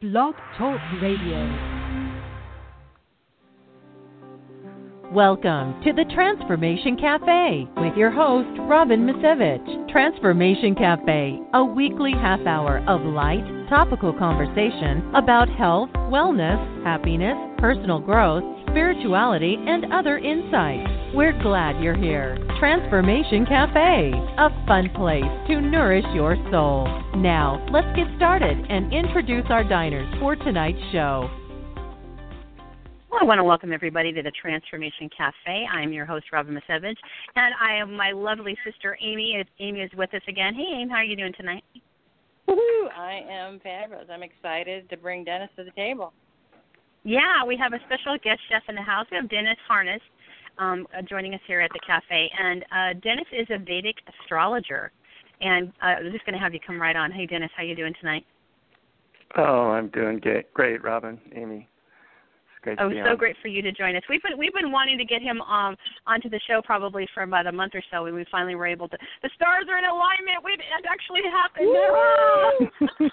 Blog Talk Radio. Welcome to the Transformation Cafe with your host, Robin Misevich. Transformation Cafe, a weekly half hour of light, topical conversation about health, wellness, happiness, personal growth, spirituality, and other insights. We're glad you're here. Transformation Cafe, a fun place to nourish your soul. Now, let's get started and introduce our diners for tonight's show. Well, I want to welcome everybody to the Transformation Cafe. I'm your host, Robin Misevich, and I have my lovely sister, Amy. Amy is with us again. Hey, Amy, how are you doing tonight? Woo-hoo, I am fabulous. I'm excited to bring Dennis to the table. Yeah, we have a special guest chef in the house. We have Dennis Harness joining us here at the cafe. And Dennis is a Vedic astrologer. And I'm just going to have you come right on. Hey, Dennis, how are you doing tonight? Oh, I'm doing great, Robin, Amy. Oh, so great for you to join us. We've been wanting to get him onto the show probably for about a month or so, and we finally were able to. The stars are in alignment. It actually happened.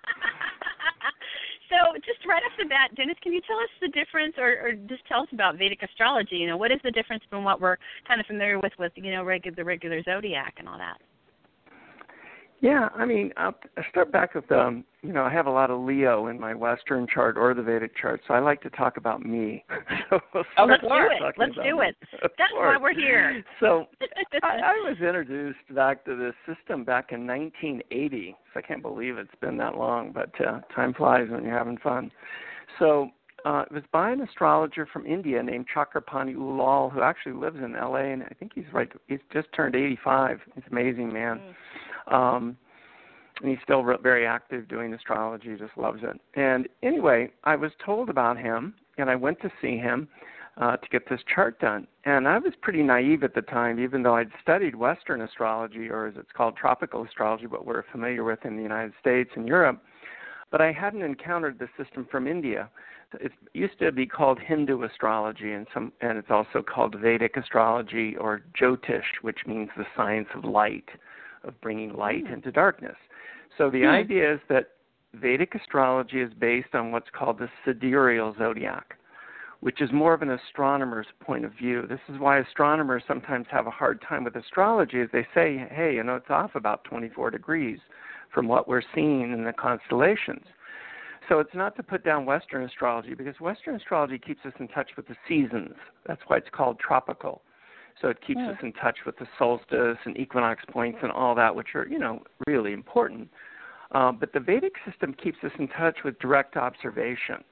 So just right off the bat, Dennis, can you tell us the difference, or just tell us about Vedic astrology? You know, what is the difference from what we're kind of familiar with you know, the regular zodiac and all that? Yeah, I mean, I'll start back with, I have a lot of Leo in my Western chart or the Vedic chart, so I like to talk about me. Let's do it. That's why we're here. So I was introduced back to this system back in 1980. So I can't believe it's been that long, but time flies when you're having fun. So it was by an astrologer from India named Chakrapani Ulal, who actually lives in L.A., and I think he's just turned 85. He's an amazing man. And he's still very active doing astrology, just loves it. And anyway, I was told about him, and I went to see him to get this chart done. And I was pretty naive at the time, even though I'd studied Western astrology, or as it's called, tropical astrology, what we're familiar with in the United States and Europe. But I hadn't encountered the system from India. It used to be called Hindu astrology, and it's also called Vedic astrology, or Jyotish, which means the science of light, of bringing light into darkness. So the idea is that Vedic astrology is based on what's called the sidereal zodiac, which is more of an astronomer's point of view. This is why astronomers sometimes have a hard time with astrology, is they say, hey, it's off about 24 degrees from what we're seeing in the constellations. So it's not to put down Western astrology, because Western astrology keeps us in touch with the seasons. That's why it's called tropical. So it keeps us in touch with the solstice and equinox points and all that, which are, really important. But the Vedic system keeps us in touch with direct observation.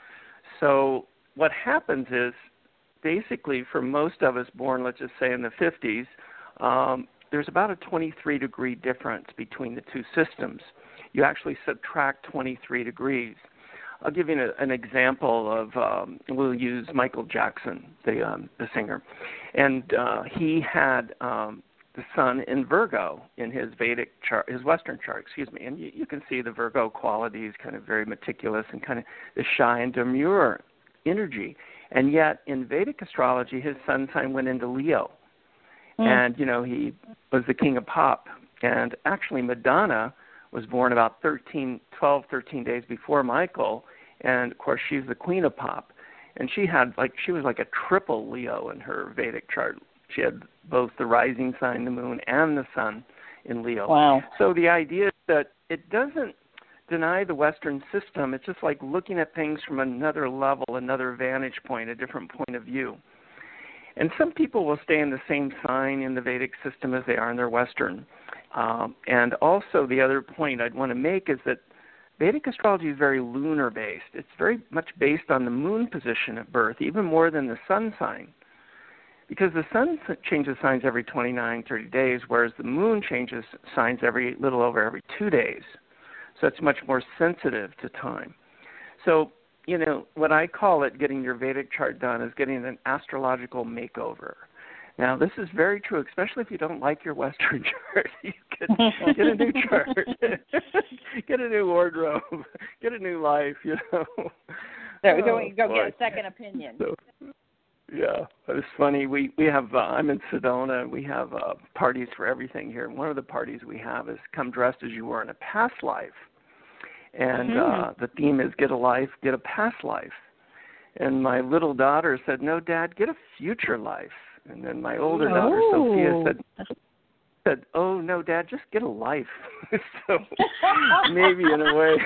So what happens is, basically, for most of us born, let's just say in the 50s, there's about a 23-degree difference between the two systems. You actually subtract 23 degrees. I'll give you an example of, we'll use Michael Jackson, the singer. And he had the sun in Virgo in his Vedic chart, his Western chart, And you can see the Virgo qualities, kind of very meticulous and kind of the shy and demure energy. And yet in Vedic astrology, his sun sign went into Leo. And, he was the king of pop. And actually Madonna was born about 13 days before Michael, and of course she's the queen of pop. And she was like a triple Leo in her Vedic chart. She had both the rising sign, the moon, and the sun in Leo. Wow. So the idea is that it doesn't deny the Western system. It's just like looking at things from another level, another vantage point, a different point of view. And some people will stay in the same sign in the Vedic system as they are in their Western. And also the other point I'd want to make is that Vedic astrology is very lunar-based. It's very much based on the moon position at birth, even more than the sun sign. Because the sun changes signs every 29, 30 days, whereas the moon changes signs every 2 days. So it's much more sensitive to time. So, what I call it, getting your Vedic chart done, is getting an astrological makeover. Now, this is very true, especially if you don't like your Western chart. You can get a new chart, get a new wardrobe, get a new life, So go get a second opinion. So, yeah, it's funny. We have, I'm in Sedona, and we have parties for everything here. And one of the parties we have is come dressed as you were in a past life. And the theme is get a life, get a past life. And my little daughter said, no, Dad, get a future life. And then my older daughter, Sophia, said, oh, no, Dad, just get a life. So maybe in a way,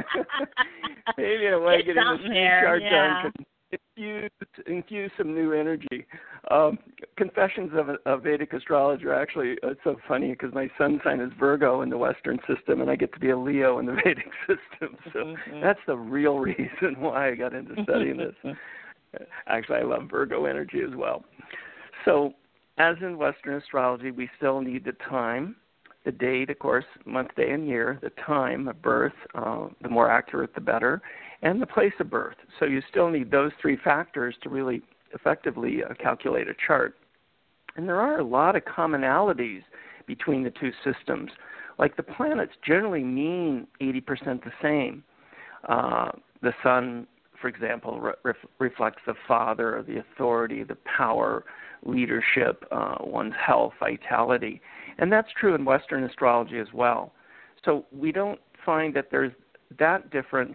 getting this chart done can infuse some new energy. Confessions of a Vedic astrologer, actually, it's so funny because my sun sign is Virgo in the Western system, and I get to be a Leo in the Vedic system. So that's the real reason why I got into studying this. Actually, I love Virgo energy as well. So as in Western astrology, we still need the time, the date, of course, month, day, and year, the time of birth, the more accurate, the better, and the place of birth. So you still need those three factors to really effectively calculate a chart. And there are a lot of commonalities between the two systems. Like the planets generally mean 80% the same. The sun, for example, reflects the father, the authority, the power, leadership, one's health, vitality. And that's true in Western astrology as well. So we don't find that there's that difference,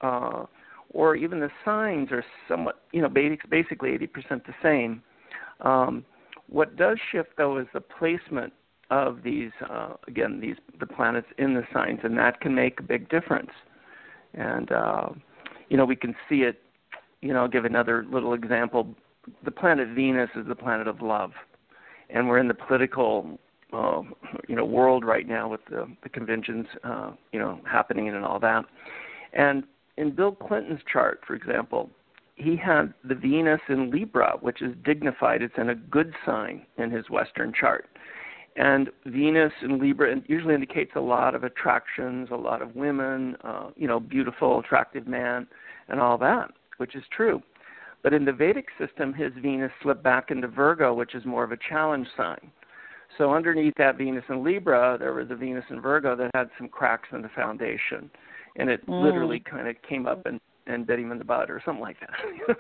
or even the signs are somewhat, basically 80% the same. What does shift, though, is the placement of these, the planets in the signs, and that can make a big difference. And, we can see it, I'll give another little example. The planet Venus is the planet of love, and we're in the political, world right now with the conventions, happening and all that. And in Bill Clinton's chart, for example, he had the Venus in Libra, which is dignified. It's in a good sign in his Western chart. And Venus in Libra usually indicates a lot of attractions, a lot of women, beautiful, attractive man, and all that, which is true. But in the Vedic system, his Venus slipped back into Virgo, which is more of a challenge sign. So underneath that Venus in Libra, there was a Venus in Virgo that had some cracks in the foundation. And it literally kind of came up and bit him in the butt or something like that.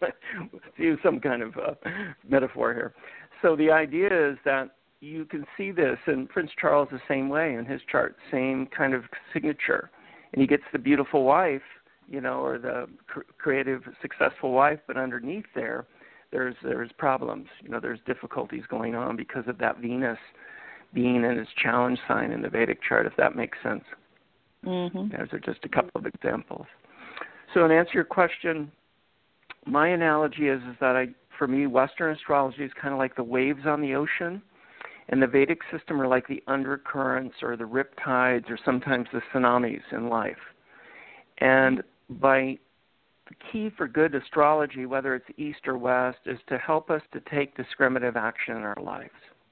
To use some kind of metaphor here. So the idea is that you can see this, and Prince Charles the same way in his chart, same kind of signature. And he gets the beautiful wife, or the creative, successful wife, but underneath there's problems. There's difficulties going on because of that Venus being in his challenge sign in the Vedic chart, if that makes sense. Mm-hmm. Those are just a couple of examples. So in answer to your question, my analogy is that for me, Western astrology is kind of like the waves on the ocean, and the Vedic system are like the undercurrents or the riptides or sometimes the tsunamis in life. And the key for good astrology, whether it's East or West, is to help us to take discriminative action in our lives.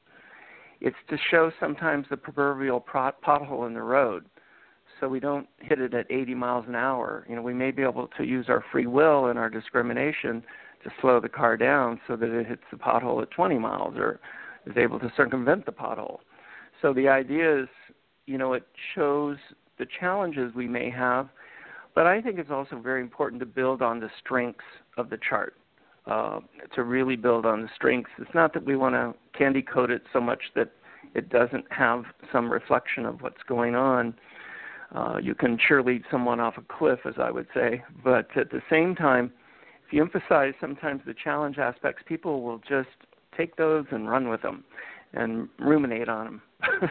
It's to show sometimes the proverbial pothole in the road, so we don't hit it at 80 miles an hour. We may be able to use our free will and our discrimination to slow the car down so that it hits the pothole at 20 miles or is able to circumvent the pothole. So the idea is, it shows the challenges we may have, but I think it's also very important to build on the strengths of the chart, to really build on the strengths. It's not that we want to candy coat it so much that it doesn't have some reflection of what's going on. You can cheerlead someone off a cliff, as I would say, but at the same time, if you emphasize sometimes the challenge aspects, people will just take those and run with them and ruminate on them.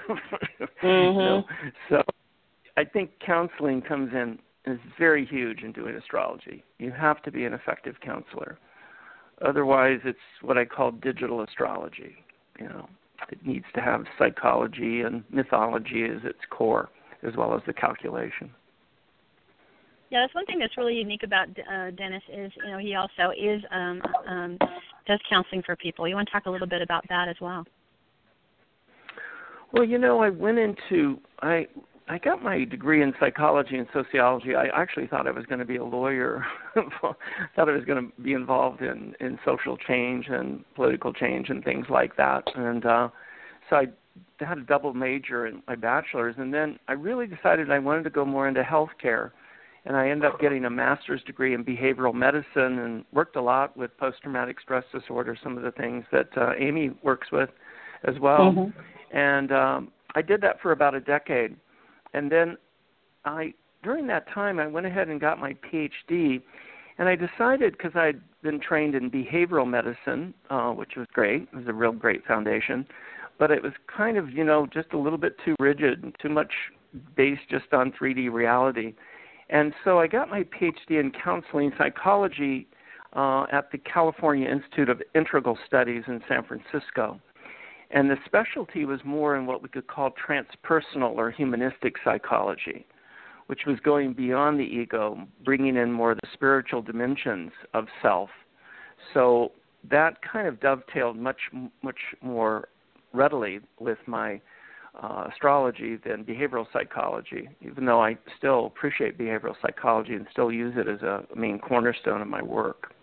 So I think counseling comes in is very huge in doing astrology. You have to be an effective counselor. Otherwise, it's what I call digital astrology. It needs to have psychology and mythology as its core, as well as the calculation. Yeah, that's one thing that's really unique about Dennis is, he also does counseling for people. You want to talk a little bit about that as well? Well, I went into, I got my degree in psychology and sociology. I actually thought I was going to be a lawyer. Thought I was going to be involved in social change and political change and things like that. And so I had a double major in my bachelor's, and then I really decided I wanted to go more into healthcare. And I ended up getting a master's degree in behavioral medicine and worked a lot with post-traumatic stress disorder, some of the things that Amy works with as well. Mm-hmm. And I did that for about a decade. And then I during that time, I went ahead and got my PhD, and I decided, because I'd been trained in behavioral medicine, which was great. It was a real great foundation, but it was kind of, just a little bit too rigid and too much based just on 3D reality. And so I got my PhD in counseling psychology at the California Institute of Integral Studies in San Francisco. And the specialty was more in what we could call transpersonal or humanistic psychology, which was going beyond the ego, bringing in more of the spiritual dimensions of self. So that kind of dovetailed much more readily with my astrology than behavioral psychology, even though I still appreciate behavioral psychology and still use it as a main cornerstone of my work.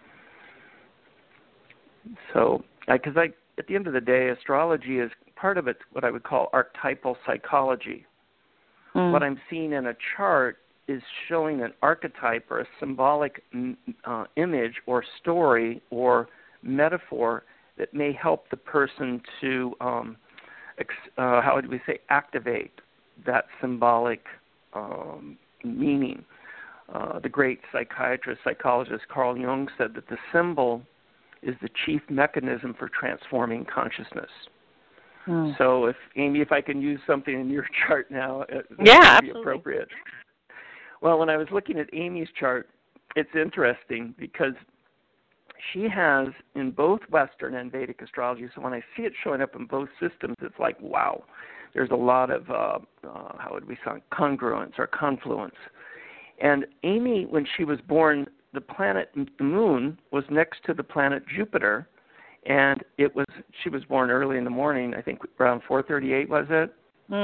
So, because at the end of the day, astrology is part of it, what I would call archetypal psychology. What I'm seeing in a chart is showing an archetype or a symbolic image or story or metaphor that may help the person to, how would we say, activate that symbolic meaning. The great psychologist Carl Jung said that the symbol is the chief mechanism for transforming consciousness. So, Amy, if I can use something in your chart now, that would be appropriate. Well, when I was looking at Amy's chart, it's interesting because she has in both Western and Vedic astrology, so when I see it showing up in both systems, it's like, wow, there's a lot of, how would we say, congruence or confluence. And Amy, when she was born, the planet, the moon, was next to the planet Jupiter, and she was born early in the morning, I think around 4:38, was it?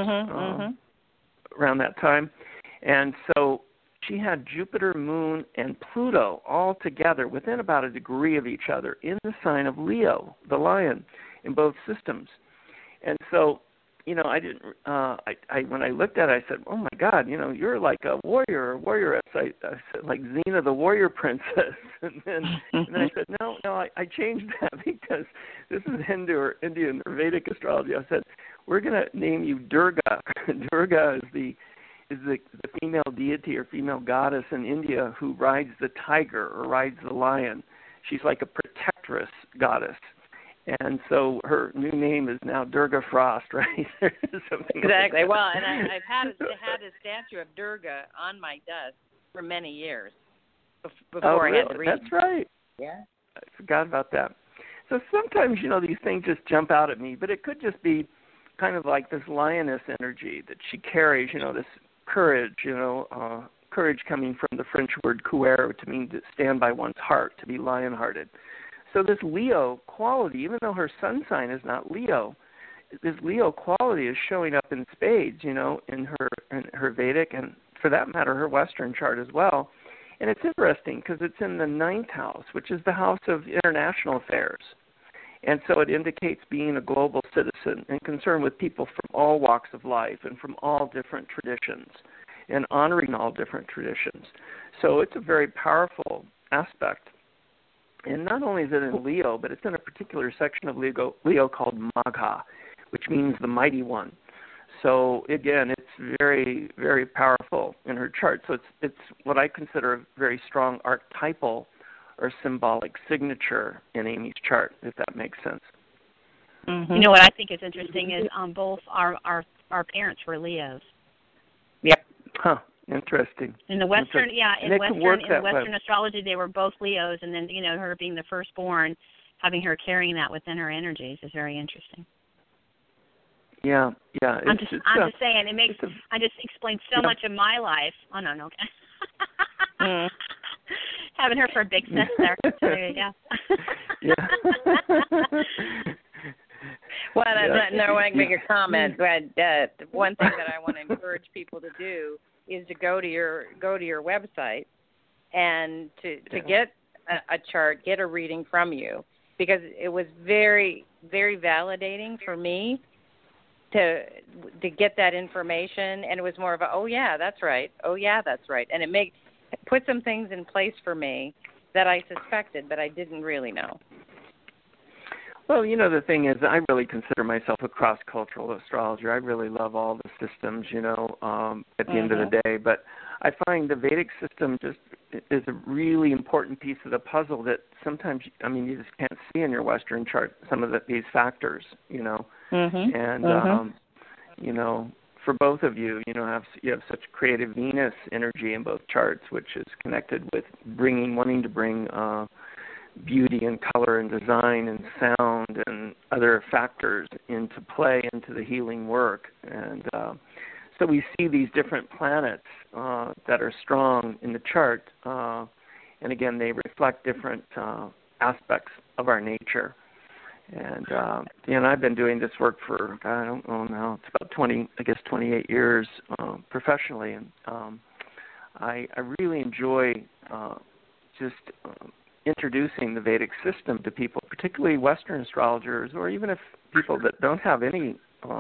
Around that time. And so she had Jupiter, Moon, and Pluto all together within about a degree of each other in the sign of Leo, the lion, in both systems. And so, I didn't. When I looked at it, I said, "Oh my God, you're like a warrioress." I said, like Xena, the warrior princess. And then I said, no, I changed that because this is Hindu or Indian or Vedic astrology. I said, we're going to name you Durga. Durga is the female deity or female goddess in India who rides the tiger or rides the lion. She's like a protectress goddess. And so her new name is now Durga Frost, right? Exactly. Like well, and I've had a statue of Durga on my desk for many years before I had to read. That's right. Yeah. I forgot about that. So sometimes, these things just jump out at me, but it could just be kind of like this lioness energy that she carries, this courage, courage coming from the French word couer, to mean to stand by one's heart, to be lion-hearted. So this Leo quality, even though her sun sign is not Leo, this Leo quality is showing up in spades, in her Vedic and, for that matter, her Western chart as well. And it's interesting because it's in the 9th house, which is the house of international affairs. And so it indicates being a global citizen and concerned with people from all walks of life and from all different traditions and honoring all different traditions. So it's a very powerful aspect. And not only is it in Leo, but it's in a particular section of Leo called Magha, which means the mighty one. So again, it's very, very powerful in her chart. So it's what I consider a very strong archetypal or symbolic signature in Amy's chart, if that makes sense. Mm-hmm. What I think is interesting is both our parents were Leos. Yep. Huh. Interesting. In the Western, in Western astrology, they were both Leos, and then her being the firstborn, having her carrying that within her energies is very interesting. Yeah. I'm just saying, I just explained so much of my life. Oh no, okay. Having her for a big sis there. So there you go. Yeah. Well, I want to make a comment, but one thing that I want to encourage people to do is to go to your website and to get a chart, get a reading from you, because it was very, very validating for me to get that information, and it was more of a, oh yeah, that's right, and it put some things in place for me that I suspected, but I didn't really know. Well, the thing is, I really consider myself a cross-cultural astrologer. I really love all the systems, at the end of the day. But I find the Vedic system just is a really important piece of the puzzle that sometimes, you just can't see in your Western chart some of these factors, And, for both of you, you have such creative Venus energy in both charts, which is connected with wanting to bring beauty and color and design and sound and other factors into play into the healing work. And so we see these different planets that are strong in the chart, and again, they reflect different aspects of our nature. And I've been doing this work for, I don't know now, it's about 28 years professionally, and I really enjoy just introducing the Vedic system to people, particularly Western astrologers, or even if people that don't have any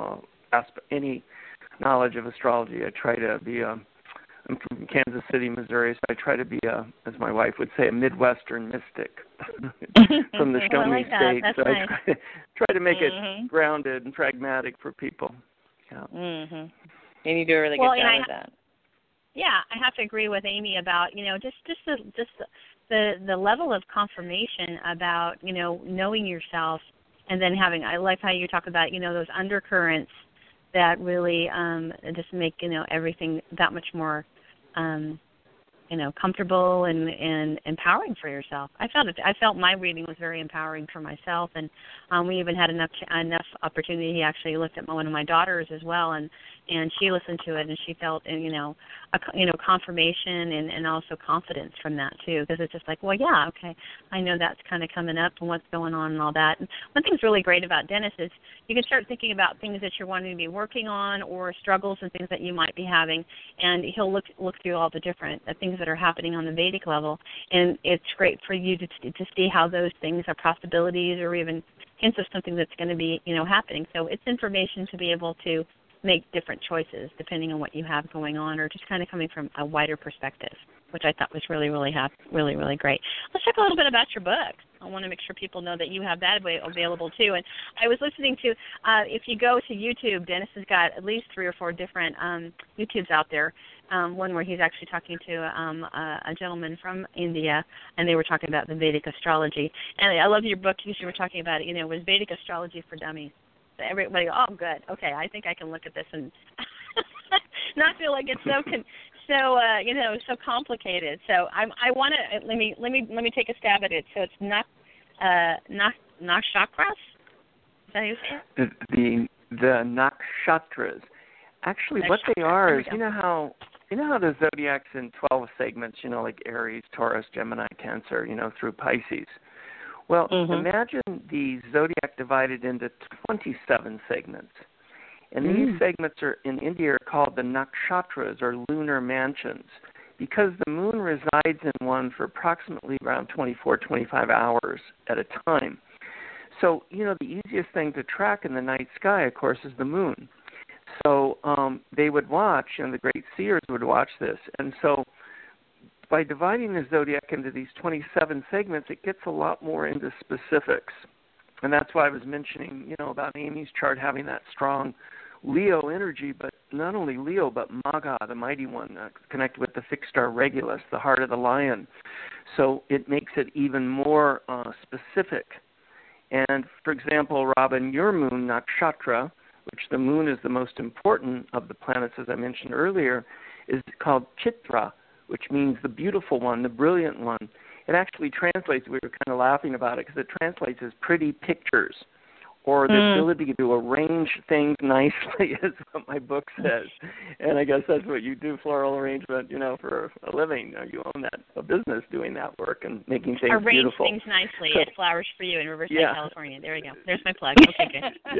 knowledge of astrology. I try to be I'm from Kansas City, Missouri, so I try to be as my wife would say, a Midwestern mystic from the Show Me State. That's so nice. I try to make it grounded and pragmatic for people. Yeah. And you do a really good job of that. Yeah, I have to agree with Amy about just the level of confirmation about knowing yourself, and then having. I like how you talk about those undercurrents that really just make everything that much more comfortable and empowering for yourself. I felt my reading was very empowering for myself, and we even had enough opportunity. He actually looked at one of my daughters as well, and she listened to it, and she felt confirmation and also confidence from that too, because it's just like, well, yeah, okay, I know that's kind of coming up and what's going on and all that. And one thing's really great about Dennis is you can start thinking about things that you're wanting to be working on or struggles and things that you might be having, and he'll look through all the different things that are happening on the Vedic level, and it's great for you to see how those things are possibilities or even hints of something that's going to be happening. So it's information to be able to make different choices depending on what you have going on, or just kind of coming from a wider perspective, which I thought was really, really great. Let's talk a little bit about your book. I want to make sure people know that you have that available too. And I was listening to, if you go to YouTube, Dennis has got at least 3 or 4 different YouTubes out there. One where he's actually talking to a gentleman from India, and they were talking about the Vedic astrology. And I love your book because you were talking about it. It was Vedic astrology for dummies. Everybody, oh, good. Okay, I think I can look at this and not feel like it's so complicated. So I want to let me take a stab at it. So it's nakshatras. Is that how you say it? The nakshatras. Actually, what they are is you know how the zodiac's in 12 segments. Like Aries, Taurus, Gemini, Cancer. Through Pisces. Well, imagine the zodiac divided into 27 segments. And these segments in India are called the nakshatras, or lunar mansions, because the moon resides in one for approximately around 24, 25 hours at a time. So, the easiest thing to track in the night sky, of course, is the moon. So they would watch, the great seers would watch this. And so by dividing the zodiac into these 27 segments, it gets a lot more into specifics. And that's why I was mentioning, about Amy's chart having that strong Leo energy, but not only Leo, but Magha, the mighty one, connected with the fixed star Regulus, the heart of the lion. So it makes it even more specific. And, for example, Robin, your moon, Nakshatra, which the moon is the most important of the planets, as I mentioned earlier, is called Chitra, which means the beautiful one, the brilliant one. It actually translates, we were kind of laughing about it, because it translates as pretty pictures, or the ability to arrange things nicely is what my book says. And I guess that's what you do, floral arrangement, for a living. You own a business doing that work and making things beautiful. Arrange things nicely at Flowers for You in Riverside, California. There we go. There's my plug. Okay, good.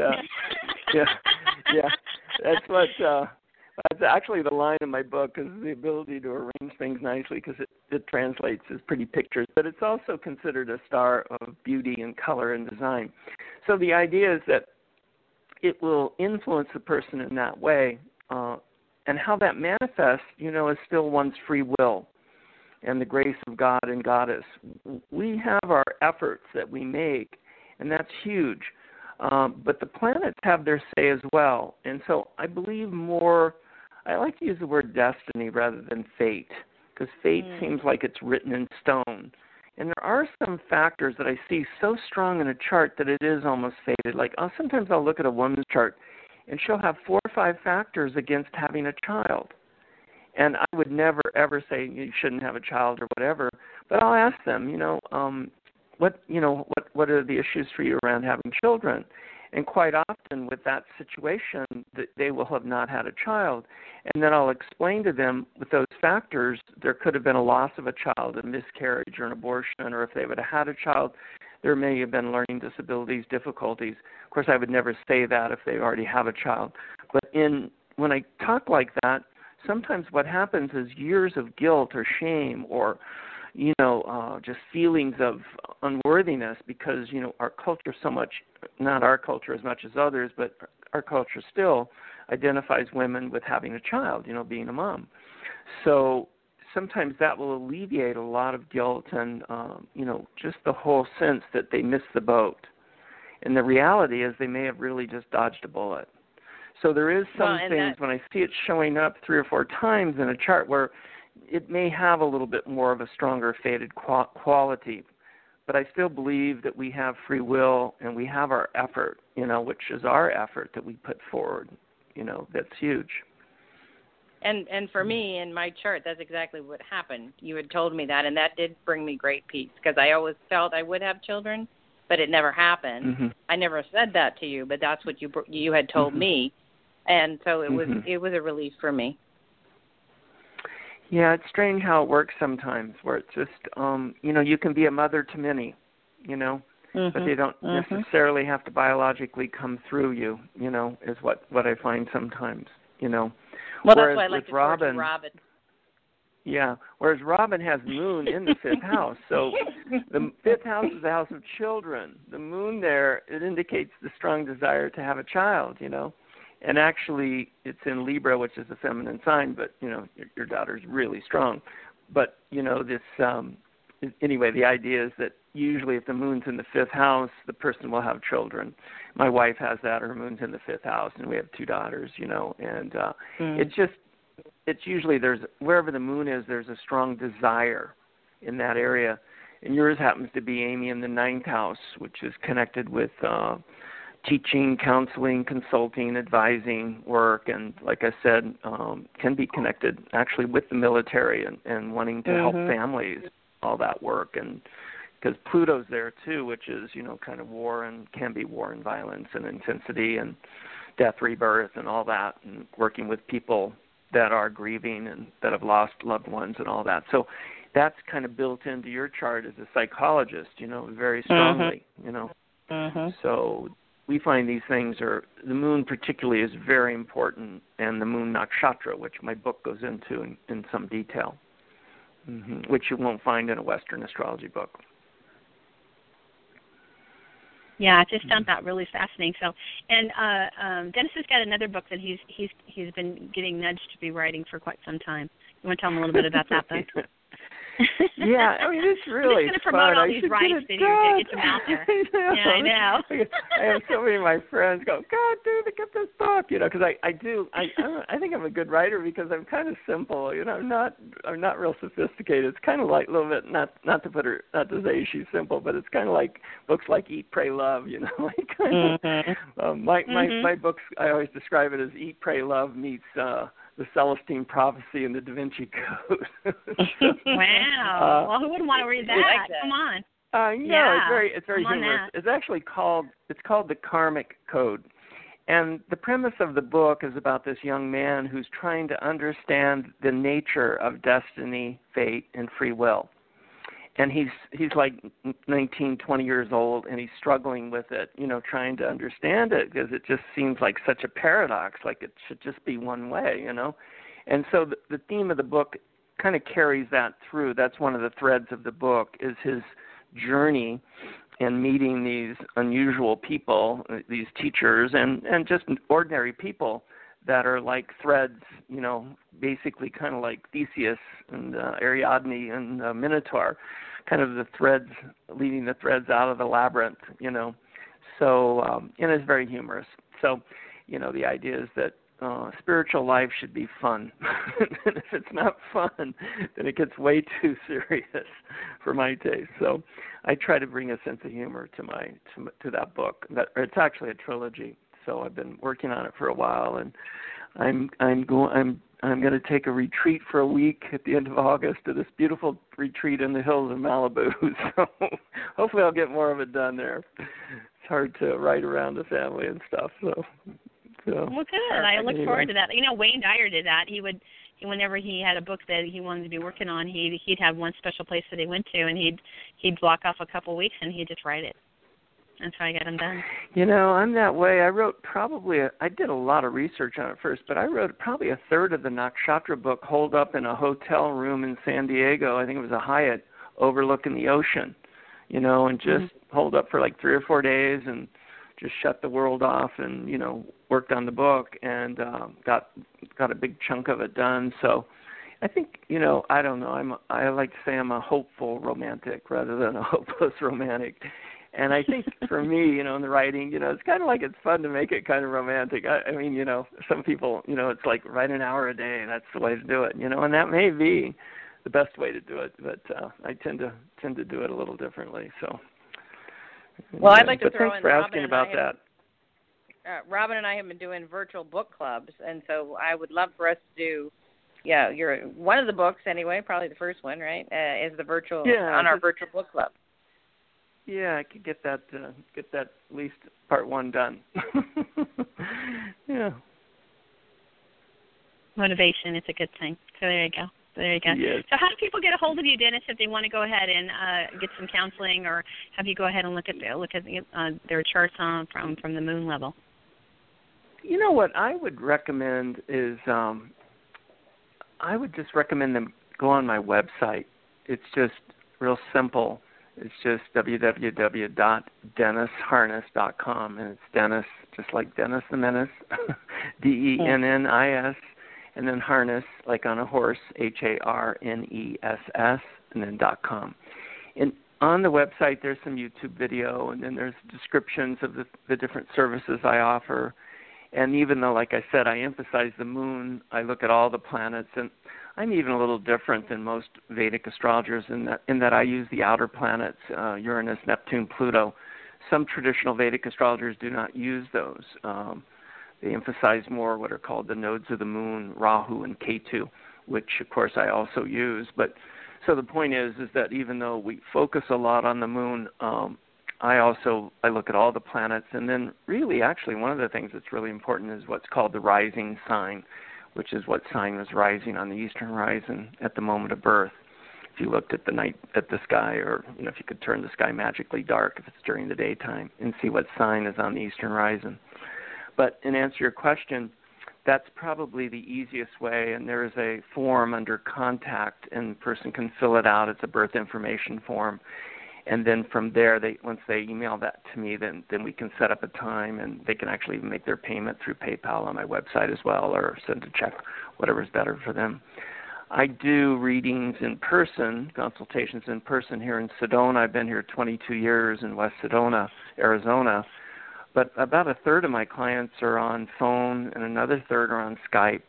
Yeah. That's what... That's actually the line in my book, is the ability to arrange things nicely, because it translates as pretty pictures. But it's also considered a star of beauty and color and design. So the idea is that it will influence the person in that way. And how that manifests, is still one's free will and the grace of God and Goddess. We have our efforts that we make, and that's huge. But the planets have their say as well. And so I believe more I like to use the word destiny rather than fate, because fate seems like it's written in stone. And there are some factors that I see so strong in a chart that it is almost fated. Like sometimes I'll look at a woman's chart, and she'll have 4 or 5 factors against having a child. And I would never, ever say you shouldn't have a child or whatever, but I'll ask them, what are the issues for you around having children? And quite often with that situation, they will have not had a child. And then I'll explain to them with those factors, there could have been a loss of a child, a miscarriage or an abortion, or if they would have had a child, there may have been learning disabilities, difficulties. Of course, I would never say that if they already have a child. But when I talk like that, sometimes what happens is years of guilt or shame or just feelings of unworthiness because, our culture so much, not our culture as much as others, but our culture still identifies women with having a child, being a mom. So sometimes that will alleviate a lot of guilt and, just the whole sense that they missed the boat. And the reality is they may have really just dodged a bullet. So there is some things when I see it showing up 3 or 4 times in a chart where it may have a little bit more of a stronger fated quality, but I still believe that we have free will and we have our effort, which is our effort that we put forward, that's huge. And for me, in my chart, that's exactly what happened. You had told me that, and that did bring me great peace because I always felt I would have children, but it never happened. Mm-hmm. I never said that to you, but that's what you had told me, and so it was a relief for me. Yeah, it's strange how it works sometimes where it's just, you can be a mother to many, but they don't necessarily have to biologically come through you, is what I find sometimes, Well, whereas that's why I like to Robin. Yeah, whereas Robin has Moon in the 5th house. So the 5th house is the house of children. The Moon there, it indicates the strong desire to have a child, And actually, it's in Libra, which is a feminine sign, but, your daughter's really strong. But, anyway, the idea is that usually if the moon's in the 5th house, the person will have children. My wife has that. Her moon's in the 5th house, and we have 2 daughters, and it's usually wherever the moon is, there's a strong desire in that area. And yours happens to be, Amy, in the 9th house, which is connected with teaching, counseling, consulting, advising work, and like I said, can be connected actually with the military and wanting to help families, all that work. And because Pluto's there too, which is, kind of war and can be war and violence and intensity and death, rebirth and all that, and working with people that are grieving and that have lost loved ones and all that. So that's kind of built into your chart as a psychologist, very strongly, So we find these things the moon particularly is very important, and the moon nakshatra, which my book goes into in some detail, which you won't find in a Western astrology book. Yeah, I just found that really fascinating. So, and Dennis has got another book that he's been getting nudged to be writing for quite some time. You want to tell him a little bit about that, though? Yeah, I mean, it's really I'm just going to promote all these rights that you get them out there. Yeah, I know. I have so many of my friends go, God, dude, get this book, because I think I'm a good writer because I'm kind of simple, I'm not real sophisticated. It's kind of like a little bit, not to say she's simple, but it's kind of like books like Eat, Pray, Love, my books, I always describe it as Eat, Pray, Love meets the Celestine Prophecy and the Da Vinci Code. Wow. Well, who wouldn't want to read that? Like that. Come on. It's very humorous. It's actually called the Karmic Code. And the premise of the book is about this young man who's trying to understand the nature of destiny, fate, and free will. And he's like 19, 20 years old, and he's struggling with it, trying to understand it because it just seems like such a paradox, like it should just be one way, And so the theme of the book kind of carries that through. That's one of the threads of the book is his journey in meeting these unusual people, these teachers, and just ordinary people that are like threads, basically kind of like Theseus and Ariadne and Minotaur, kind of the threads, leading the threads out of the labyrinth, So, and it's very humorous. So, the idea is that spiritual life should be fun. And if it's not fun, then it gets way too serious for my taste. So I try to bring a sense of humor to that book. It's actually a trilogy. So I've been working on it for a while, and I'm going to take a retreat for a week at the end of August to this beautiful retreat in the hills of Malibu. So hopefully I'll get more of it done there. It's hard to write around the family and stuff. So well, good. I look forward to that. Wayne Dyer did that. Whenever he had a book that he wanted to be working on, he'd have one special place that he went to, and he'd block off a couple of weeks and he'd just write it. That's how I got them done. I'm that way. I did a lot of research on it first, but I wrote probably a third of the Nakshatra book holed up in a hotel room in San Diego. I think it was a Hyatt overlooking the ocean, and just holed up for like 3 or 4 days and just shut the world off and, worked on the book and got a big chunk of it done. So I think, I don't know, I like to say I'm a hopeful romantic rather than a hopeless romantic. And I think for me, in the writing, it's kind of like it's fun to make it kind of romantic. I mean, some people, it's like write an hour a day. That's the way to do it, and that may be the best way to do it. But I tend to do it a little differently. So. Well, I'd like to throw thanks in for asking about that. Robin and I have been doing virtual book clubs, and so I would love for us to do. Yeah, you're one of the books anyway. Probably the first one, right? Is the virtual on our virtual book club. Yeah, I could get that at least part 1 done. Yeah. Motivation is a good thing. So there you go. Yes. So how do people get a hold of you, Dennis, if they want to go ahead and get some counseling, or have you go ahead and look at their charts from the moon level? What I would recommend is I would just recommend them go on my website. It's just real simple. It's just www.dennisharness.com, and it's Dennis, just like Dennis the Menace, Dennis, and then harness, like on a horse, HARNESS, and then .com. And on the website, there's some YouTube video, and then there's descriptions of the different services I offer. And even though, like I said, I emphasize the moon, I look at all the planets, and I'm even a little different than most Vedic astrologers in that I use the outer planets, Uranus, Neptune, Pluto. Some traditional Vedic astrologers do not use those. They emphasize more what are called the nodes of the moon, Rahu and Ketu, which, of course, I also use. But so the point is that even though we focus a lot on the moon, I look at all the planets. And then really, actually, one of the things that's really important is what's called the rising sign, which is what sign was rising on the eastern horizon at the moment of birth. If you looked at the sky, or if you could turn the sky magically dark if it's during the daytime, and see what sign is on the eastern horizon. But in answer to your question, that's probably the easiest way, and there is a form under contact, and the person can fill it out. It's a birth information form. And then from there, once they email that to me, then we can set up a time, and they can actually make their payment through PayPal on my website as well, or send a check, whatever's better for them. I do readings in person, consultations in person here in Sedona. I've been here 22 years in West Sedona, Arizona. But about a third of my clients are on phone, and another third are on Skype.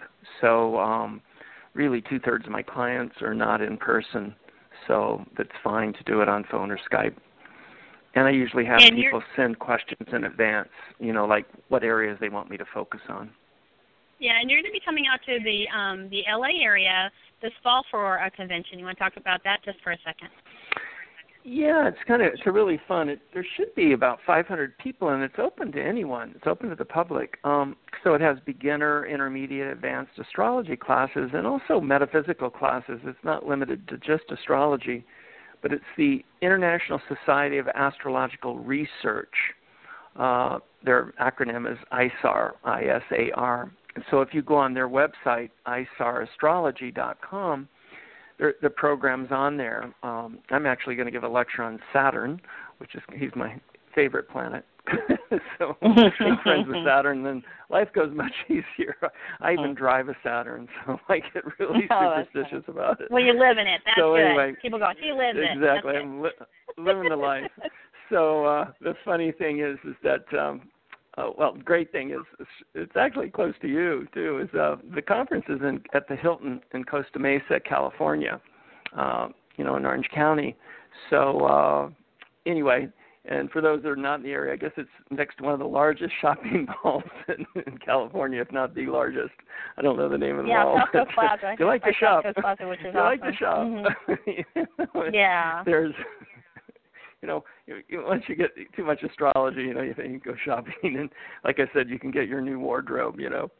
So really 2/3 of my clients are not in person. So that's fine to do it on phone or Skype. And I usually have people send questions in advance, like what areas they want me to focus on. Yeah, and you're going to be coming out to the LA area this fall for a convention. You want to talk about that just for a second? Yeah, it's really fun. There should be about 500 people, and it's open to anyone. It's open to the public. So it has beginner, intermediate, advanced astrology classes, and also metaphysical classes. It's not limited to just astrology, but it's the International Society of Astrological Research. Their acronym is ISAR, ISAR. And so if you go on their website, isarastrology.com, the program's on there. I'm actually going to give a lecture on Saturn, he's my favorite planet. So make friends with Saturn, then life goes much easier. I even drive a Saturn, so I get really superstitious about it. Well, you live in it. That's so good. Anyway, people go, he lives it. Exactly. I'm living the life. So the funny thing is that well, the great thing is it's actually close to you too. Is the conference is at the Hilton in Costa Mesa, California, in Orange County. So anyway, and for those that are not in the area, I guess it's next to one of the largest shopping malls in California, if not the largest. I don't know the name of the mall. Yeah, South Coast Plaza. You like to shop. South Coast Plaza, which is you awesome. like to shop. Mm-hmm. Yeah. There's. Once you get too much astrology, you think you go shopping, and like I said, you can get your new wardrobe,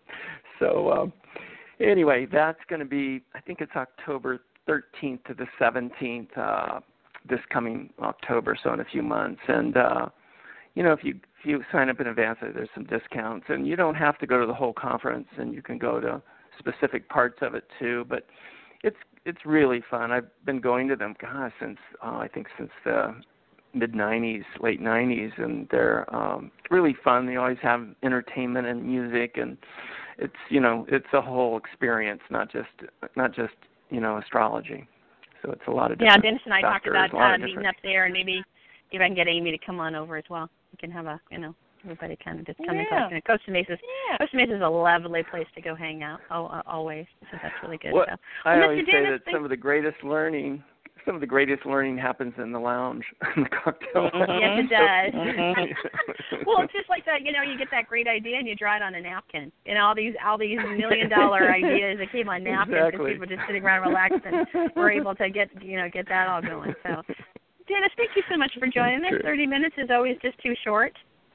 So anyway, that's going to be, I think it's October 13th to the 17th, this coming October, so in a few months. And, if you sign up in advance, there's some discounts, and you don't have to go to the whole conference, and you can go to specific parts of it too, but it's really fun. I've been going to them, since the mid-90s, late 90s, and they're really fun. They always have entertainment and music, and it's a whole experience, not just astrology. So it's a lot of different Dennis and I talked factors, about meeting up there, and maybe if I can get Amy to come on over as well. We can have everybody kind of just come and talk. Costa Mesa is a lovely place to go hang out. Always. So that's really good. Well, I always say Dennis, that some of the greatest learning happens in the lounge, in the cocktail lounge. Yes, it does. Well, it's just like that. You get that great idea and you draw it on a napkin. All these $1 million ideas that came on napkins, exactly. And people just sitting around relaxed, and we're able to get that all going. So, Dennis, thank you so much for joining us. 30 minutes is always just too short.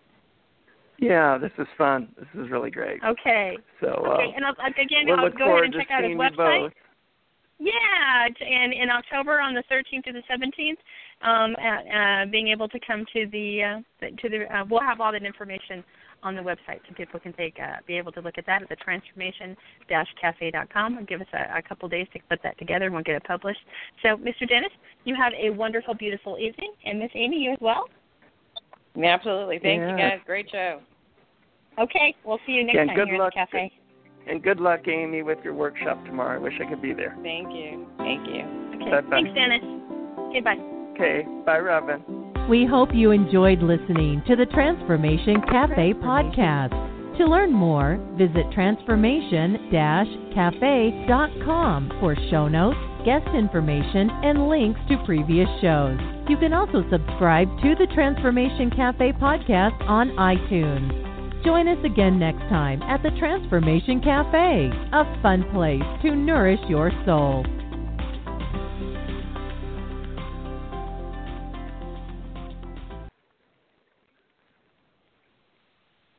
Yeah, this is fun. This is really great. Okay. So and I'll we'll go ahead and check out his website. Both. Yeah, and in October on the 13th to the 17th, being able to come to the we'll have all that information on the website so people can be able to look at that at the transformation-cafe.com, and give us a couple days to put that together, and we'll get it published. So, Mr. Dennis, you have a wonderful, beautiful evening, and Miss Amy, you as well. Yeah, absolutely. Thank you, guys. Great show. Okay, we'll see you next time here at the cafe. And good luck, Amy, with your workshop tomorrow. I wish I could be there. Thank you. Okay. Bye-bye. Thanks, Dennis. Okay, bye. Okay, bye, Robin. We hope you enjoyed listening to the Transformation Cafe podcast. To learn more, visit transformation-cafe.com for show notes, guest information, and links to previous shows. You can also subscribe to the Transformation Cafe podcast on iTunes. Join us again next time at the Transformation Cafe, a fun place to nourish your soul.